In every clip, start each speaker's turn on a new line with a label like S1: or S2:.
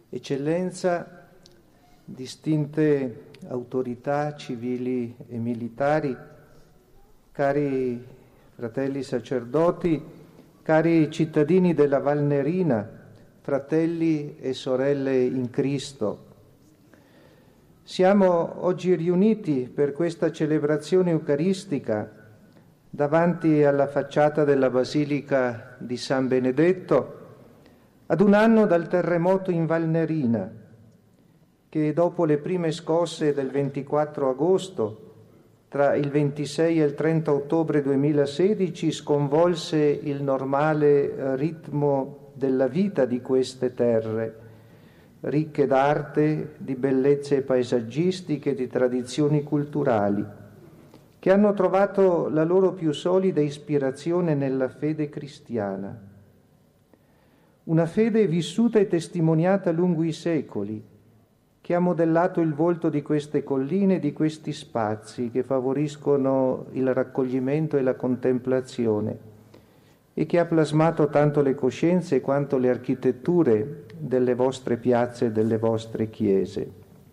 S1: Eccellenza, distinte autorità civili e militari, cari fratelli sacerdoti, cari cittadini della Val Nerina, fratelli e sorelle in Cristo, siamo oggi riuniti per questa celebrazione eucaristica davanti alla facciata della Basilica di San Benedetto ad un anno dal terremoto in Val Nerina, che dopo le prime scosse del 24 agosto, tra il 26 e il 30 ottobre 2016, sconvolse il normale ritmo della vita di queste terre, ricche d'arte, di bellezze paesaggistiche, di tradizioni culturali, che hanno trovato la loro più solida ispirazione nella fede cristiana. Una fede vissuta e testimoniata lungo i secoli, che ha modellato il volto di queste colline, di questi spazi che favoriscono il raccoglimento e la contemplazione e che ha plasmato tanto le coscienze quanto le architetture delle vostre piazze e delle vostre chiese.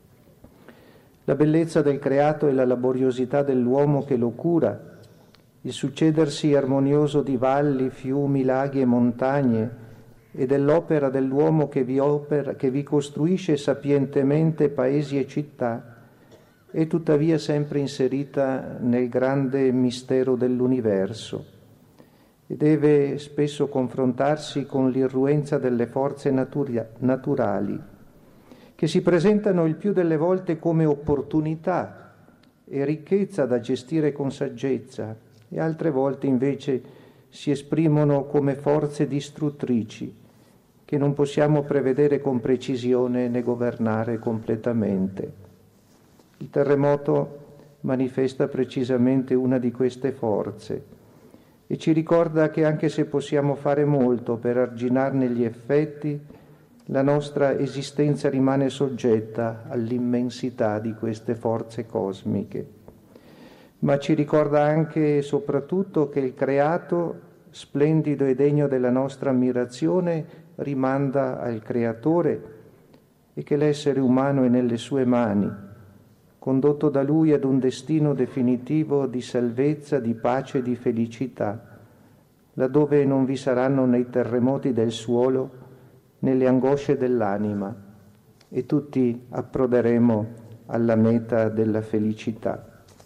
S1: La bellezza del creato e la laboriosità dell'uomo che lo cura, il succedersi armonioso di valli, fiumi, laghi e montagne, e dell'opera dell'uomo che vi costruisce sapientemente paesi e città, è tuttavia sempre inserita nel grande mistero dell'universo e deve spesso confrontarsi con l'irruenza delle forze naturali, che si presentano il più delle volte come opportunità e ricchezza da gestire con saggezza, e altre volte invece si esprimono come forze distruttrici che non possiamo prevedere con precisione né governare completamente. Il terremoto manifesta precisamente una di queste forze e ci ricorda che anche se possiamo fare molto per arginarne gli effetti, la nostra esistenza rimane soggetta all'immensità di queste forze cosmiche. Ma ci ricorda anche e soprattutto che il creato, splendido e degno della nostra ammirazione, rimanda al Creatore e che l'essere umano è nelle sue mani, condotto da Lui ad un destino definitivo di salvezza, di pace e di felicità, laddove non vi saranno né i terremoti del suolo né le angosce dell'anima, e tutti approderemo alla meta della felicità.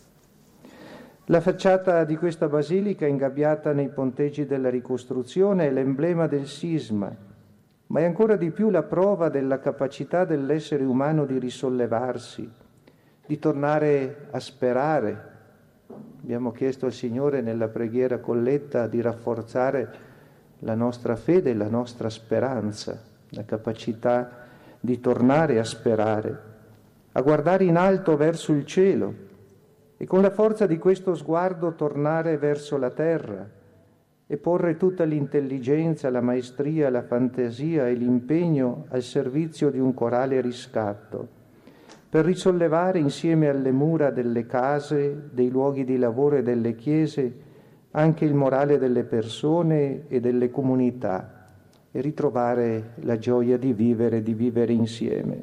S1: La facciata di questa basilica, ingabbiata nei ponteggi della ricostruzione, è l'emblema del sisma, ma è ancora di più la prova della capacità dell'essere umano di risollevarsi, di tornare a sperare. Abbiamo chiesto al Signore nella preghiera colletta di rafforzare la nostra fede e la nostra speranza, la capacità di tornare a sperare, a guardare in alto verso il cielo e con la forza di questo sguardo tornare verso la terra e porre tutta l'intelligenza, la maestria, la fantasia e l'impegno al servizio di un corale riscatto, per risollevare insieme alle mura delle case, dei luoghi di lavoro e delle chiese anche il morale delle persone e delle comunità e ritrovare la gioia di vivere insieme.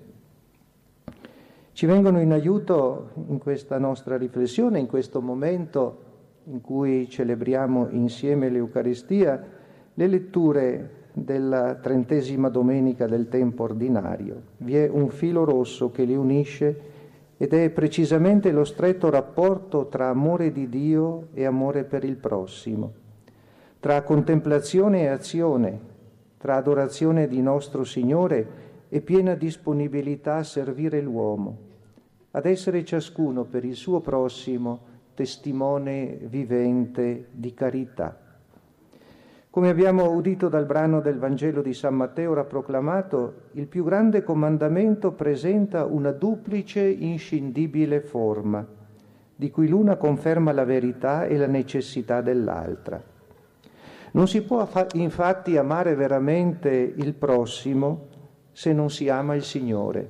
S1: Ci vengono in aiuto in questa nostra riflessione, in questo momento in cui celebriamo insieme l'Eucaristia, le letture della 30ª domenica del tempo ordinario. Vi è un filo rosso che li unisce ed è precisamente lo stretto rapporto tra amore di Dio e amore per il prossimo, tra contemplazione e azione, tra adorazione di nostro Signore e piena disponibilità a servire l'uomo, ad essere ciascuno per il suo prossimo testimone vivente di carità. Come abbiamo udito dal brano del Vangelo di San Matteo ora proclamato, il più grande comandamento presenta una duplice inscindibile forma, di cui l'una conferma la verità e la necessità dell'altra. Non si può infatti amare veramente il prossimo se non si ama il Signore,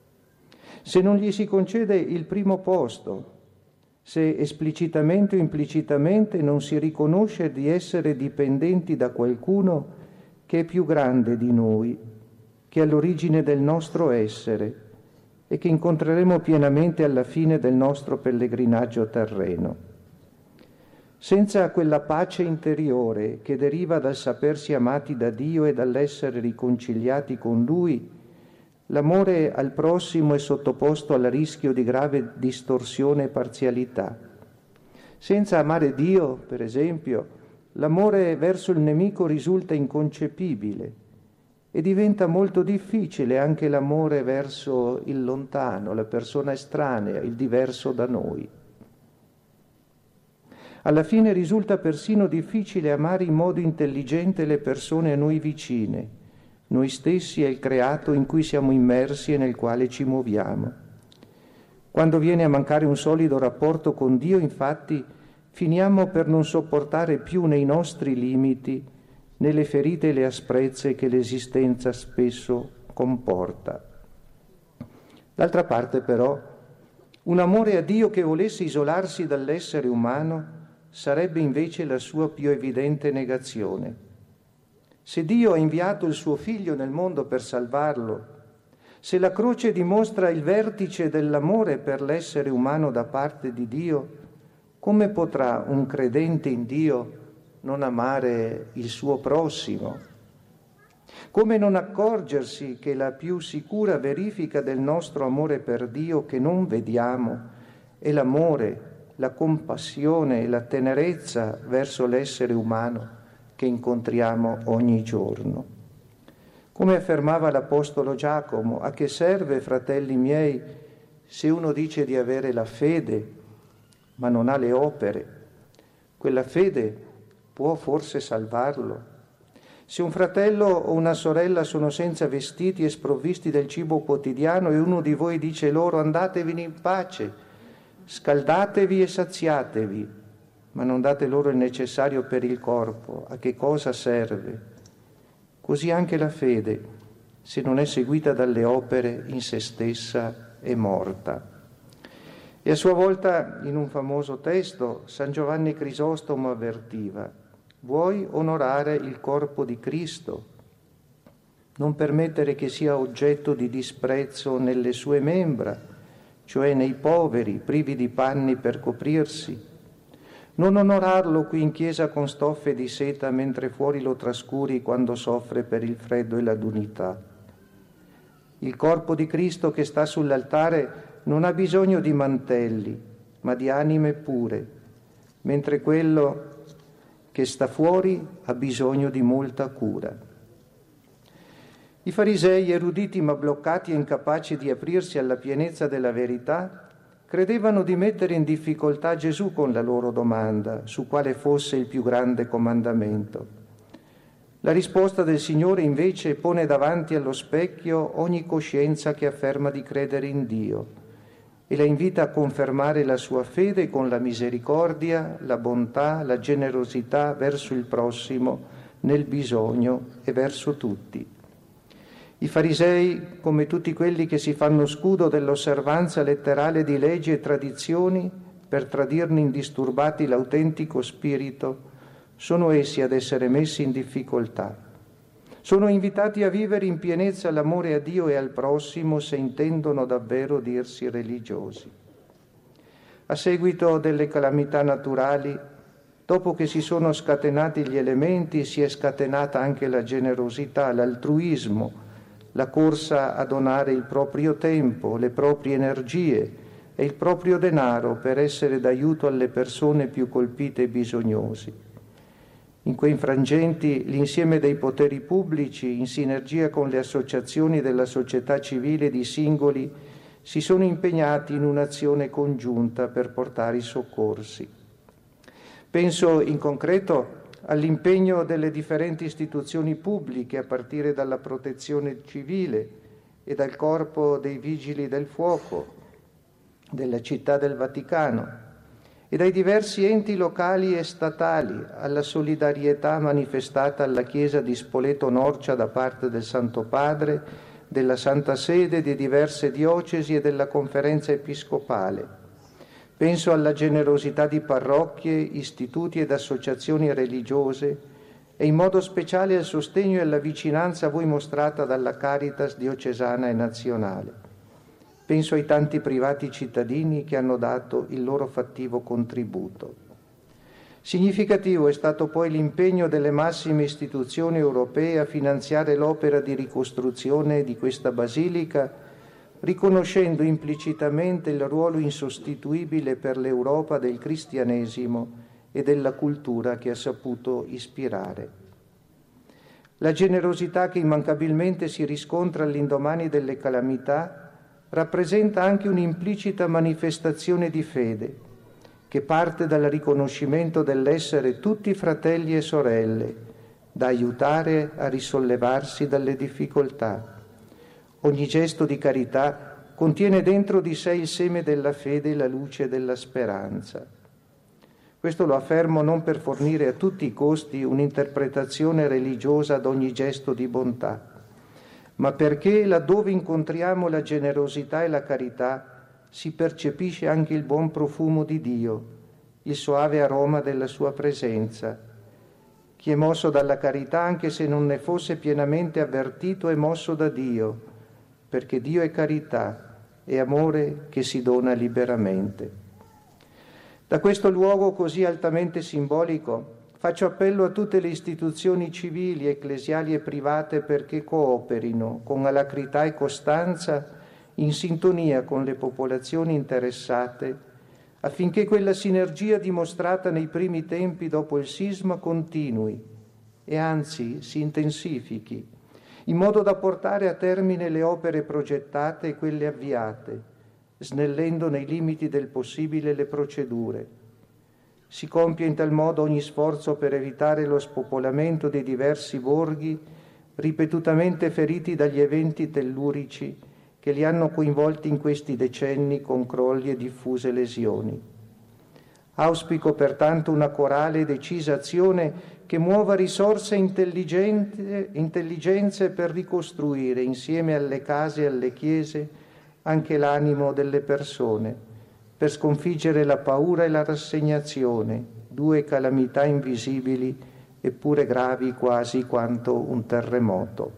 S1: se non gli si concede il primo posto, se esplicitamente o implicitamente non si riconosce di essere dipendenti da qualcuno che è più grande di noi che è all'origine del nostro essere e che incontreremo pienamente alla fine del nostro pellegrinaggio terreno. Senza quella pace interiore che deriva dal sapersi amati da Dio e dall'essere riconciliati con Lui, l'amore al prossimo è sottoposto al rischio di grave distorsione e parzialità. Senza amare Dio, per esempio, l'amore verso il nemico risulta inconcepibile e diventa molto difficile anche l'amore verso il lontano, la persona estranea, il diverso da noi. Alla fine risulta persino difficile amare in modo intelligente le persone a noi vicine, noi stessi e il creato in cui siamo immersi e nel quale ci muoviamo. Quando viene a mancare un solido rapporto con Dio, infatti, finiamo per non sopportare più nei nostri limiti né le ferite e le asprezze che l'esistenza spesso comporta. D'altra parte, però, un amore a Dio che volesse isolarsi dall'essere umano sarebbe invece la sua più evidente negazione. Se Dio ha inviato il suo Figlio nel mondo per salvarlo, se la croce dimostra il vertice dell'amore per l'essere umano da parte di Dio, come potrà un credente in Dio non amare il suo prossimo? Come non accorgersi che la più sicura verifica del nostro amore per Dio che non vediamo è l'amore, la compassione e la tenerezza verso l'essere umano che incontriamo ogni giorno? Come affermava l'Apostolo Giacomo, a che serve, fratelli miei, se uno dice di avere la fede ma non ha le opere? Quella fede può forse salvarlo? Se un fratello o una sorella sono senza vestiti e sprovvisti del cibo quotidiano e uno di voi dice loro andatevene in pace, scaldatevi e saziatevi, ma non date loro il necessario per il corpo, a che cosa serve? Così anche la fede, se non è seguita dalle opere, in se stessa è morta. E a sua volta, in un famoso testo, San Giovanni Crisostomo avvertiva: vuoi onorare il corpo di Cristo? Non permettere che sia oggetto di disprezzo nelle sue membra, cioè nei poveri, privi di panni per coprirsi. Non onorarlo qui in chiesa con stoffe di seta mentre fuori lo trascuri quando soffre per il freddo e la nudità. Il corpo di Cristo che sta sull'altare non ha bisogno di mantelli, ma di anime pure, mentre quello che sta fuori ha bisogno di molta cura. I farisei, eruditi ma bloccati e incapaci di aprirsi alla pienezza della verità, credevano di mettere in difficoltà Gesù con la loro domanda su quale fosse il più grande comandamento. La risposta del Signore invece pone davanti allo specchio ogni coscienza che afferma di credere in Dio e la invita a confermare la sua fede con la misericordia, la bontà, la generosità verso il prossimo, nel bisogno e verso tutti. I farisei, come tutti quelli che si fanno scudo dell'osservanza letterale di leggi e tradizioni per tradirne indisturbati l'autentico spirito, sono essi ad essere messi in difficoltà. Sono invitati a vivere in pienezza l'amore a Dio e al prossimo se intendono davvero dirsi religiosi. A seguito delle calamità naturali, dopo che si sono scatenati gli elementi, si è scatenata anche la generosità, l'altruismo, la corsa a donare il proprio tempo, le proprie energie e il proprio denaro per essere d'aiuto alle persone più colpite e bisognose. In quei frangenti l'insieme dei poteri pubblici, in sinergia con le associazioni della società civile di singoli, si sono impegnati in un'azione congiunta per portare i soccorsi. Penso in concreto all'impegno delle differenti istituzioni pubbliche, a partire dalla Protezione Civile e dal Corpo dei Vigili del Fuoco della Città del Vaticano, e dai diversi enti locali e statali, alla solidarietà manifestata alla Chiesa di Spoleto Norcia da parte del Santo Padre, della Santa Sede, di diverse diocesi e della Conferenza Episcopale. Penso alla generosità di parrocchie, istituti ed associazioni religiose e in modo speciale al sostegno e alla vicinanza a voi mostrata dalla Caritas diocesana e nazionale. Penso ai tanti privati cittadini che hanno dato il loro fattivo contributo. Significativo è stato poi l'impegno delle massime istituzioni europee a finanziare l'opera di ricostruzione di questa basilica, riconoscendo implicitamente il ruolo insostituibile per l'Europa del cristianesimo e della cultura che ha saputo ispirare. La generosità che immancabilmente si riscontra all'indomani delle calamità rappresenta anche un'implicita manifestazione di fede, che parte dal riconoscimento dell'essere tutti fratelli e sorelle, da aiutare a risollevarsi dalle difficoltà. Ogni gesto di carità contiene dentro di sé il seme della fede e la luce della speranza. Questo lo affermo non per fornire a tutti i costi un'interpretazione religiosa ad ogni gesto di bontà, ma perché laddove incontriamo la generosità e la carità si percepisce anche il buon profumo di Dio, il soave aroma della sua presenza. Chi è mosso dalla carità, anche se non ne fosse pienamente avvertito, è mosso da Dio, perché Dio è carità, è amore che si dona liberamente. Da questo luogo così altamente simbolico faccio appello a tutte le istituzioni civili, ecclesiali e private perché cooperino con alacrità e costanza in sintonia con le popolazioni interessate, affinché quella sinergia dimostrata nei primi tempi dopo il sisma continui e anzi si intensifichi, in modo da portare a termine le opere progettate e quelle avviate, snellendo nei limiti del possibile le procedure. Si compie in tal modo ogni sforzo per evitare lo spopolamento dei diversi borghi ripetutamente feriti dagli eventi tellurici che li hanno coinvolti in questi decenni con crolli e diffuse lesioni. Auspico pertanto una corale e decisa azione che muova risorse e intelligenze per ricostruire insieme alle case e alle chiese anche l'animo delle persone, per sconfiggere la paura e la rassegnazione, due calamità invisibili eppure gravi quasi quanto un terremoto.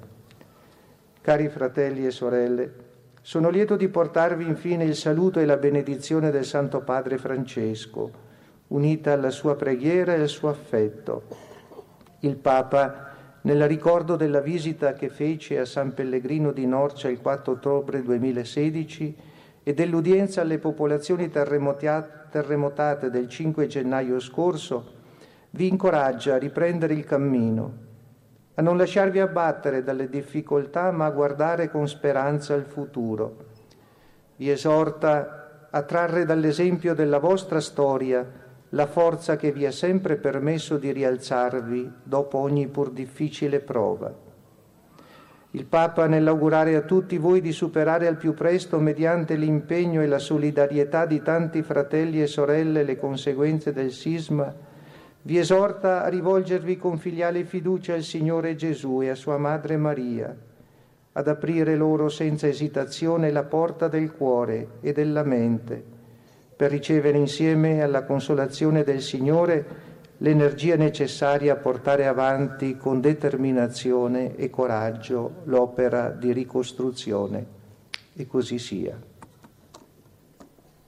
S1: Cari fratelli e sorelle, sono lieto di portarvi infine il saluto e la benedizione del Santo Padre Francesco, unita alla sua preghiera e al suo affetto. Il Papa, nel ricordo della visita che fece a San Pellegrino di Norcia il 4 ottobre 2016 e dell'udienza alle popolazioni terremotate del 5 gennaio scorso, vi incoraggia a riprendere il cammino, a non lasciarvi abbattere dalle difficoltà, ma a guardare con speranza al futuro. Vi esorta a trarre dall'esempio della vostra storia la forza che vi ha sempre permesso di rialzarvi dopo ogni pur difficile prova. Il Papa, nell'augurare a tutti voi di superare al più presto, mediante l'impegno e la solidarietà di tanti fratelli e sorelle, le conseguenze del sisma, vi esorta a rivolgervi con filiale fiducia al Signore Gesù e a sua Madre Maria, ad aprire loro senza esitazione la porta del cuore e della mente, per ricevere insieme alla consolazione del Signore l'energia necessaria a portare avanti con determinazione e coraggio l'opera di ricostruzione. E così sia.